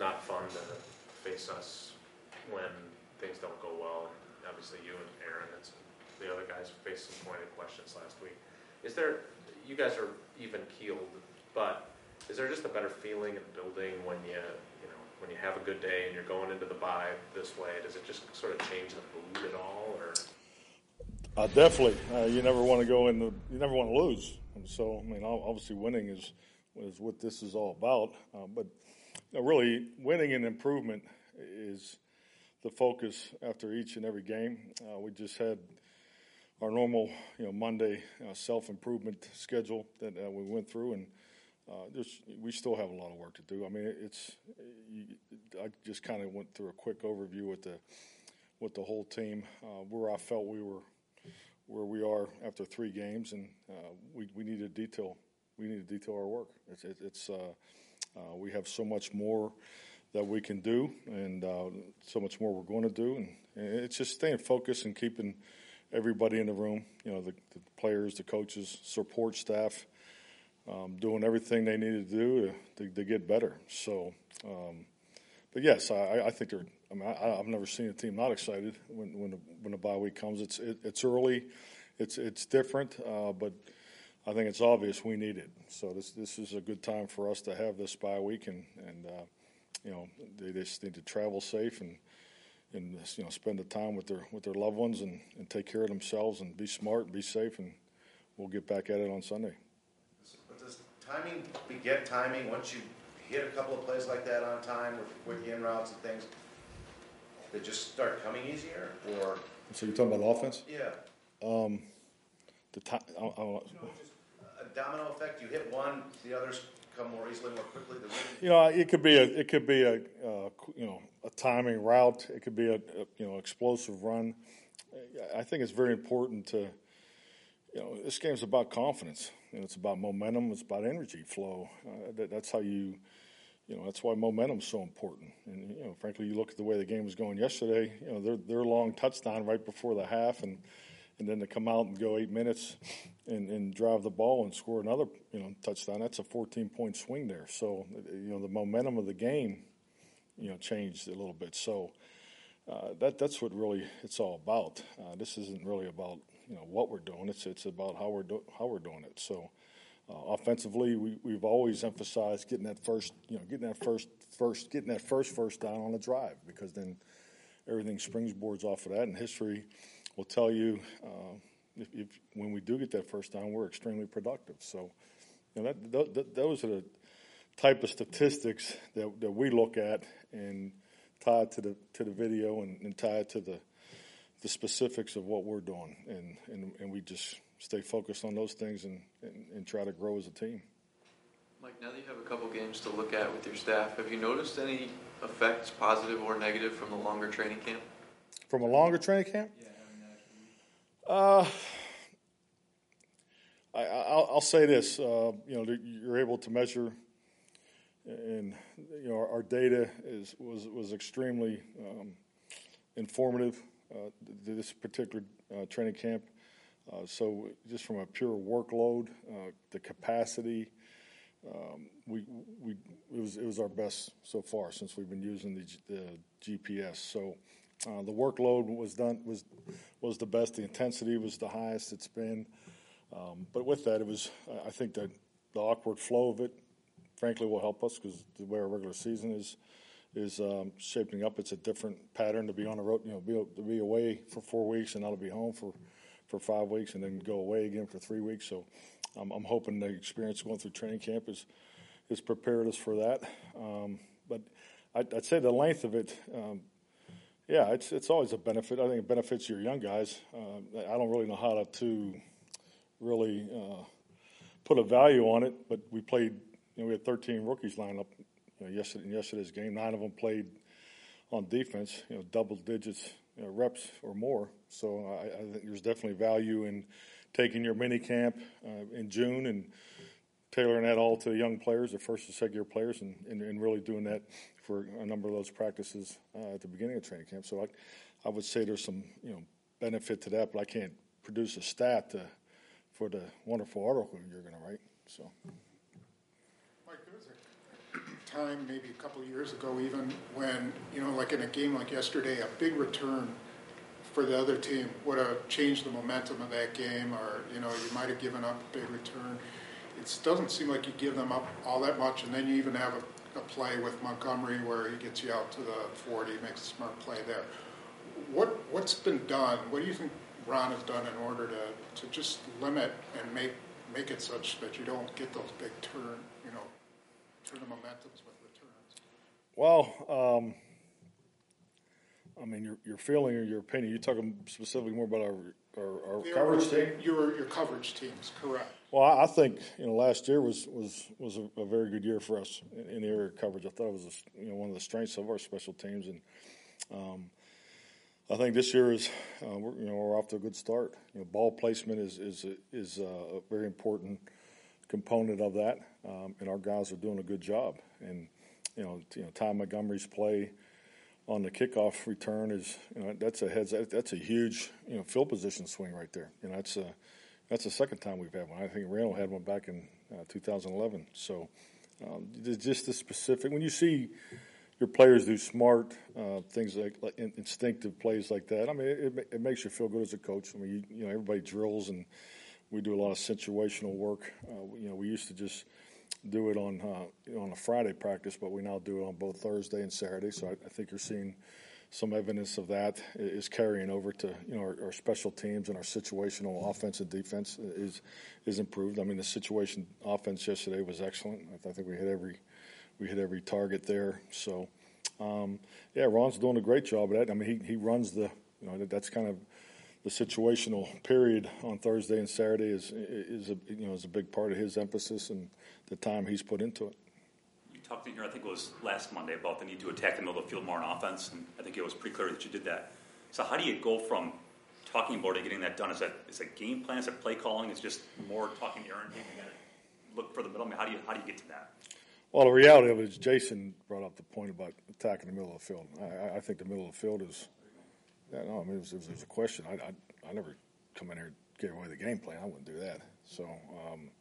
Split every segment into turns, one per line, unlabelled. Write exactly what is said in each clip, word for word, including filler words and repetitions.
not fun to face us when things don't go well. And obviously, you and Aaron and some, the other guys faced some pointed questions last week. Is there? You guys are even keeled, but is there just a better feeling in building when you you know when you have a good day and you're going into the bye this way? Does it just sort of change the mood at all, or?
Uh, definitely. Uh, you never want to go in the. You never want to lose. And so, I mean, obviously, winning is is what this is all about. Uh, but you know, really, winning and improvement is the focus after each and every game. Uh, we just had our normal, you know, Monday uh, self-improvement schedule that uh, we went through, and uh, just, we still have a lot of work to do. I mean, it's. You, I just kind of went through a quick overview with the with the whole team, uh, where I felt we were. Where we are after three games, and uh, we we need to detail we need to detail our work. It's it, it's uh, uh, we have so much more that we can do, and uh, so much more we're going to do, and, and it's just staying focused and keeping everybody in the room. You know, the, the players, the coaches, support staff, um, doing everything they need to do to, to, to get better. So, um, but yes, I, I think they're. I mean, I, I've never seen a team not excited when when the, when the bye week comes. It's it, it's early, it's it's different, uh, but I think it's obvious we need it. So this this is a good time for us to have this bye week, and and uh, you know they just need to travel safe and and you know spend the time with their with their loved ones and, and take care of themselves and be smart, and be safe, and we'll get back at it on Sunday.
But does timing beget timing once you hit a couple of plays like that on time with with the in routes and things? They just start coming easier, or
so you're talking about the offense?
Yeah.
Um, the time. I, I,
you know, just a domino effect. You hit one, the others come more easily, more quickly. The
you know, it could be a it could be a uh, you know a timing route. It could be a, a you know explosive run. I think it's very important to you know this game's about confidence. You know, it's about momentum. It's about energy flow. Uh, that, that's how you. You know, that's why momentum's so important. And, you know, frankly, you look at the way the game was going yesterday, you know, their their long touchdown right before the half and and then to come out and go eight minutes and, and drive the ball and score another, you know, touchdown, that's a fourteen-point swing there. So, you know, the momentum of the game, you know, changed a little bit. So uh, that that's what really it's all about. Uh, this isn't really about, you know, what we're doing. It's it's about how we're do- how we're doing it. So Uh, offensively, we, we've always emphasized getting that first, you know, getting that first, first, getting that first first down on the drive, because then everything springboards off of that. And history will tell you uh, if, if when we do get that first down, we're extremely productive. So, you know, that, th- th- those are the type of statistics that, that we look at and tie it to the to the video and, and tie it to the the specifics of what we're doing, and and, and we just. Stay focused on those things and, and, and try to grow as a team.
Mike, now that you have a couple games to look at with your staff, have you noticed any effects, positive or negative, from the longer training camp?
From a longer training camp?
Yeah, I mean,
uh, I, I'll, I'll say this. Uh, you know, you're able to measure, and you know, our, our data is was was extremely um, informative. Uh, this particular uh, training camp. Uh, so just from a pure workload, uh, the capacity, um, we we it was it was our best so far since we've been using the, the G P S. So uh, the workload was done was was the best. The intensity was the highest it's been. Um, but with that, it was I think that the awkward flow of it, frankly, will help us, because the way our regular season is is um, shaping up. It's a different pattern to be on the road, you know, be to be away for four weeks and not to be home for. for five weeks and then go away again for three weeks. So um, I'm hoping the experience going through training camp is is prepared us for that. Um, but I'd, I'd say the length of it, um, yeah, it's it's always a benefit. I think it benefits your young guys. Uh, I don't really know how to, to really uh, put a value on it, but we played, you know, we had thirteen rookies lined up you know, yesterday, in yesterday's game. Nine of them played on defense, you know, double digits. You know, reps or more. So I, I think there's definitely value in taking your mini camp uh, in June and tailoring that all to the young players, the first and second year players, and, and, and really doing that for a number of those practices uh, at the beginning of training camp. So I, I would say there's some you know benefit to that, but I can't produce a stat to, for the wonderful article you're going to write. So.
Mike, there was a time, maybe a couple of years ago even, when, you know, like in a game like yesterday, a big return for the other team would have changed the momentum of that game, or, you know, you might have given up a big return. It doesn't seem like you give them up all that much, and then you even have a, a play with Montgomery where he gets you out to the forty, makes a smart play there. What, what's been done? What do you think Ron has done in order to, to just limit and make make it such that you don't get those big turn, you know, turn the momentums with returns?
Well, um, I mean, your your feeling or your opinion. You're talking specifically more about our our, our coverage team.
Your your coverage teams, correct?
Well, I think you know last year was was was a, a very good year for us in, in the area of coverage. I thought it was a, you know one of the strengths of our special teams, and um, I think this year is uh, we're, you know we're off to a good start. You know, ball placement is is is uh, a very important component of that, um, and our guys are doing a good job. And you know, you know, Ty Montgomery's play on the kickoff return is you know that's a heads that's a huge you know field position swing right there. You know, that's a That's the second time we've had one. I think Randall had one back in uh, two thousand eleven. So um, just the specific, when you see your players do smart uh, things like, like instinctive plays like that, I mean, it, it makes you feel good as a coach. I mean, you, you know, everybody drills and we do a lot of situational work. Uh, you know, we used to just do it on uh, you know, on a Friday practice, but we now do it on both Thursday and Saturday. So I, I think you're seeing some evidence of that is carrying over to you know our, our special teams, and our situational offense and defense is is improved. I mean, the situation offense yesterday was excellent. I think we hit every we hit every target there. So um, yeah, Ron's doing a great job of that. I mean, he he runs the you know that's kind of the situational period on Thursday and Saturday is is a you know is a big part of his emphasis and the time he's put into it.
Talked in here, I think it was last Monday, about the need to attack the middle of the field more on offense, and I think it was pretty clear that you did that. So how do you go from talking about it, getting that done? Is that is it game plan? Is it play calling? It's just more talking to Aaron, hey, we got to look for the middle. I mean, how do you how do you get to that?
Well, the reality of it is Jason brought up the point about attacking the middle of the field. I, I think the middle of the field is, yeah, no, I mean, it was, it was a question. I, I, I never come in here and give away the game plan. I wouldn't do that. So, um,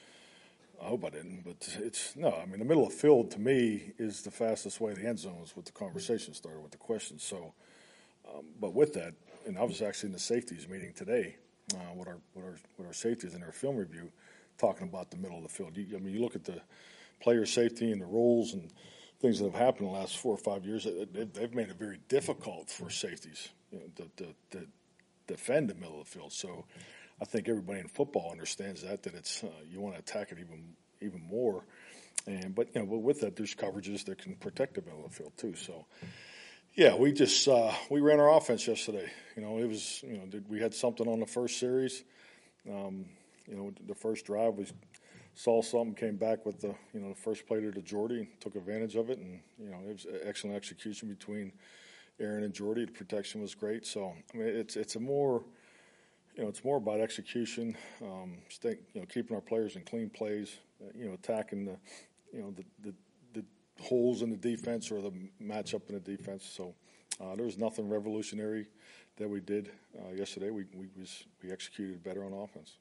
I hope I didn't, but it's no. I mean, the middle of the field to me is the fastest way to the end zone. Is what the conversation started with the questions. So, um, but with that, and I was actually in the safeties meeting today uh, with our with our with our safeties in our film review, talking about the middle of the field. You, I mean, you look at the player safety and the rules and things that have happened in the last four or five years. They've made it very difficult for safeties you know, to, to, to defend the middle of the field. So. I think everybody in football understands that that it's uh, you want to attack it even even more, and but you know but with that there's coverages that can protect the middle of the field too. So yeah, we just uh, we ran our offense yesterday. You know it was you know we had something on the first series. Um, you know the first drive we saw something, came back with the you know the first play to Jordy, took advantage of it, and you know it was excellent execution between Aaron and Jordy. The protection was great. So I mean it's it's a more You know, it's more about execution, um, stay, you know, keeping our players in clean plays, uh, you know, attacking the, you know, the, the, the holes in the defense or the matchup in the defense. So uh, there was nothing revolutionary that we did uh, yesterday. We we was, we executed better on offense.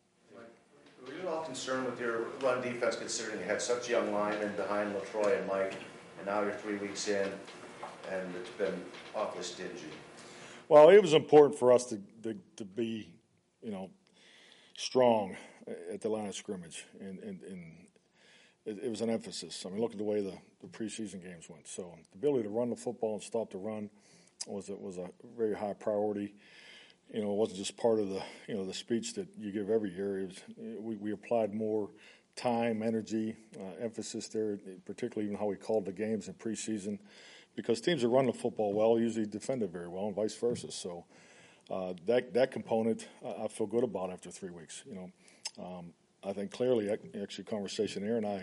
Were you at all concerned with your run defense, considering you had such young linemen behind LaTroy and Mike, and now you're three weeks in, and it's been awfully stingy?
Well, it was important for us to to, to be. you know, strong at the line of scrimmage, and, and, and it, it was an emphasis. I mean, look at the way the, the preseason games went. So the ability to run the football and stop the run was a, was a very high priority. You know, it wasn't just part of the you know the speech that you give every year. It was, we, we applied more time, energy, uh, emphasis there, particularly even how we called the games in preseason, because teams that run the football well usually defend it very well, and vice versa. So. Uh, that that component uh, I feel good about after three weeks. You know, um, I think clearly, actually, conversation Aaron and I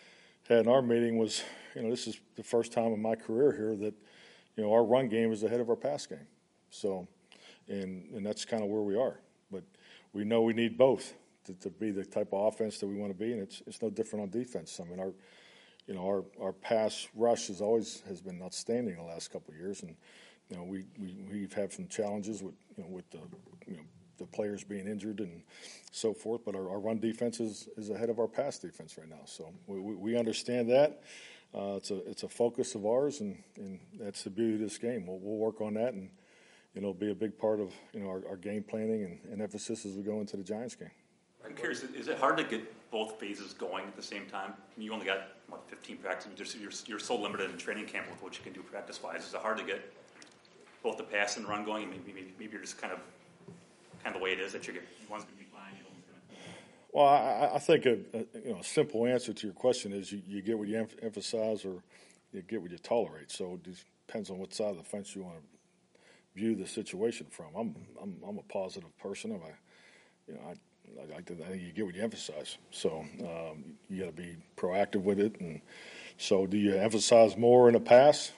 had in our meeting was, you know, this is the first time in my career here that, you know, our run game is ahead of our pass game. So, and and that's kind of where we are. But we know we need both to, to be the type of offense that we want to be, and it's it's no different on defense. I mean, our, you know, our our pass rush has always has been outstanding the last couple of years, and. You know, we, we, we've had some challenges with, you know, with the, you know, the players being injured and so forth, but our, our run defense is, is ahead of our pass defense right now. So we, we understand that. uh, it's a it's a focus of ours, and, and that's the beauty of this game. We'll, we'll work on that, and you know, be a big part of you know our, our game planning and, and emphasis as we go into the Giants game.
I'm curious, is it hard to get both phases going at the same time? You only got, what, fifteen practices? You're, you're so limited in training camp with what you can do practice-wise. Is it hard to get both the pass and run going? And maybe, maybe, maybe you're just kind of kind of the way it is that you get one's going to be fine.
Well, I, I think a, a you know a simple answer to your question is you, you get what you em- emphasize or you get what you tolerate. So it depends on what side of the fence you want to view the situation from. I'm I'm, I'm a positive person. I'm a, you know I. I, I think you get what you emphasize. So um, you got to be proactive with it. And so, do you emphasize more in the pass?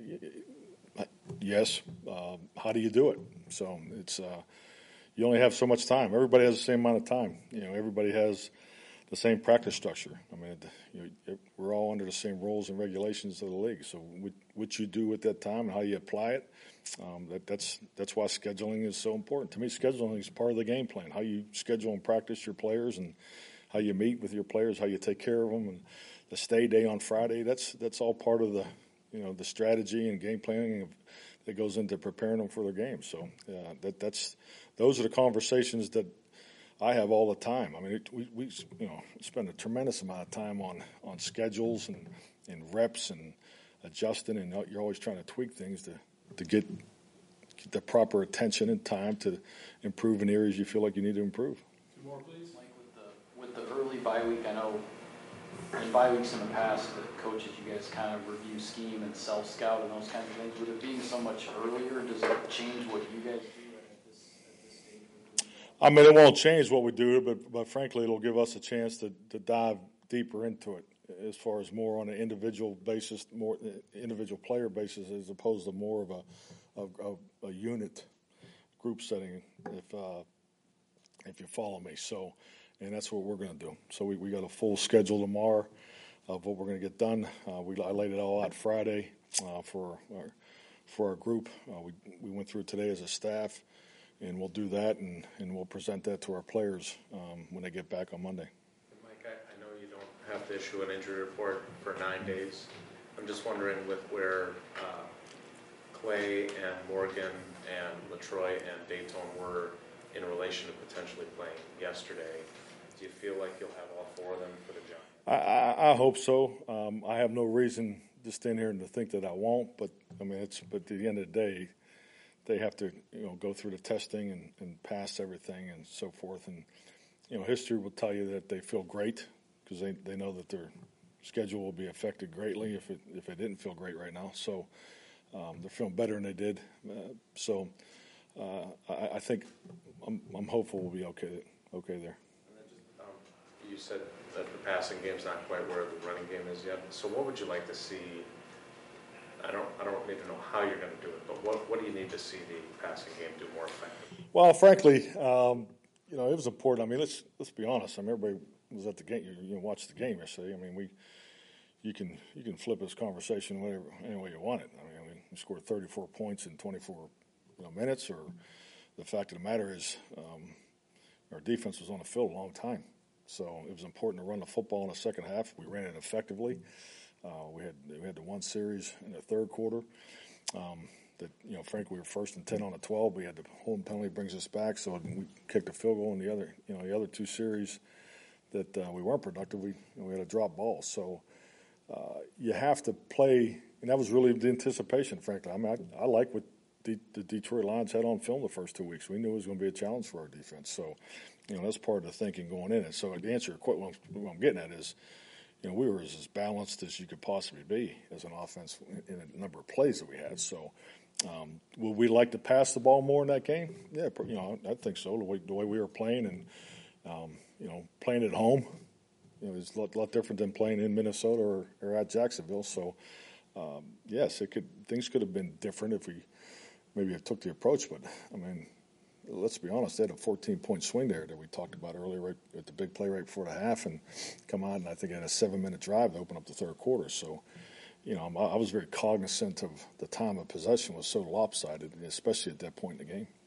Uh, yes. Uh, how do you do it? So it's uh, you only have so much time. Everybody has the same amount of time. You know, everybody has the same practice structure. I mean, you know, we're all under the same rules and regulations of the league. So what, what you do at that time and how you apply it. Um, that, that's that's why scheduling is so important. To me, scheduling is part of the game plan. How you schedule and practice your players, and how you meet with your players, how you take care of them, and the stay day on Friday. That's that's all part of the you know the strategy and game planning of, that goes into preparing them for their game. So uh, that that's those are the conversations that I have all the time. I mean, it, we we you know spend a tremendous amount of time on on schedules and, and reps and adjusting, and you're always trying to tweak things to. to get, get the proper attention and time to improve in areas you feel like you need to improve.
Two more, please. Mike, with the, with the early bye week, I know in bye weeks in the past, the coaches, you guys kind of review scheme and self-scout and those kinds of things. With it being so much earlier, does it change what you guys do at this, at this stage?
I mean, it won't change what we do, but, but frankly, it'll give us a chance to, to dive deeper into it. As far as more on an individual basis, more individual player basis, as opposed to more of a of, of a unit group setting. If uh, if you follow me, so and that's what we're going to do. So we, we got a full schedule tomorrow of what we're going to get done. Uh, we I laid it all out Friday uh, for our for our group. Uh, we we went through today as a staff, and we'll do that, and, and we'll present that to our players um, when they get back on Monday.
Have to issue an injury report for nine days. I'm just wondering with where uh, Clay and Morgan and LaTroy and Dayton were in relation to potentially playing yesterday, do you feel like you'll have all four of them for the job?
I, I, I hope so. Um, I have no reason to stand here and to think that I won't, but I mean, it's but at the end of the day, they have to you know go through the testing and, and pass everything and so forth. And you know, history will tell you that they feel great. Because they, they know that their schedule will be affected greatly if it if it didn't feel great right now. So um, they're feeling better than they did. Uh, so uh, I, I think I'm, I'm hopeful we'll be okay okay there.
And then just, um, you said that the passing game's not quite where the running game is yet. So what would you like to see? I don't I don't even know how you're going to do it, but what what do you need to see the passing game do more effectively?
Well, frankly, um, you know, it was important. I mean, let's let's be honest. I mean, everybody was at the game. You, you watched the game yesterday. I mean, we you can you can flip this conversation whatever any way you want it. I mean, I mean we scored thirty-four points in twenty-four you know, minutes. Or the fact of the matter is, um, our defense was on the field a long time. So it was important to run the football in the second half. We ran it effectively. Uh, we had we had the one series in the third quarter. Um, that you know, frankly, we were first and ten on the twelve. We had the holding penalty brings us back, so we kicked a field goal in the other you know the other two series. That uh, we weren't productive. We you know, we had a drop ball, so uh, you have to play, and that was really the anticipation. Frankly, I mean, I, I like what the, the Detroit Lions had on film the first two weeks. We knew it was going to be a challenge for our defense, so you know that's part of the thinking going in. And so, to answer your question, what I'm, what I'm getting at is, you know, we were as, as balanced as you could possibly be as an offense in, in a number of plays that we had. So, um, would we like to pass the ball more in that game? Yeah, you know, I think so. The way, the way we were playing and. Um, you know, playing at home, you know, is a lot, lot different than playing in Minnesota or, or at Jacksonville. So, um, yes, it could things could have been different if we maybe have took the approach. But I mean, let's be honest, they had a fourteen-point swing there that we talked about earlier, right at the big play right before the half, and come out and I think had a seven-minute drive to open up the third quarter. So, you know, I was very cognizant of the time of possession was so lopsided, especially at that point in the game.